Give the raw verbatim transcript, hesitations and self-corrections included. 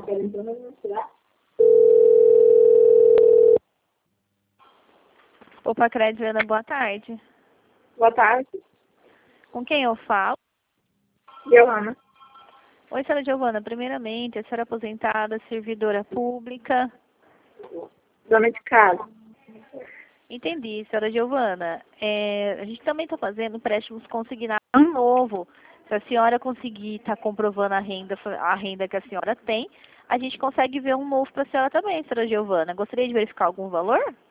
Opa, Crédito, Ana, boa tarde. Boa tarde, Com quem eu falo? Giovana. Oi, senhora Giovana. Primeiramente, a senhora é aposentada, servidora pública. Dona de casa. Entendi, senhora Giovana. É, a gente também está fazendo empréstimos consignados novo. Se a senhora conseguir estar comprovando a renda, a renda que a senhora tem, a gente consegue ver um novo para a senhora também, senhora Giovana. Gostaria de verificar algum valor?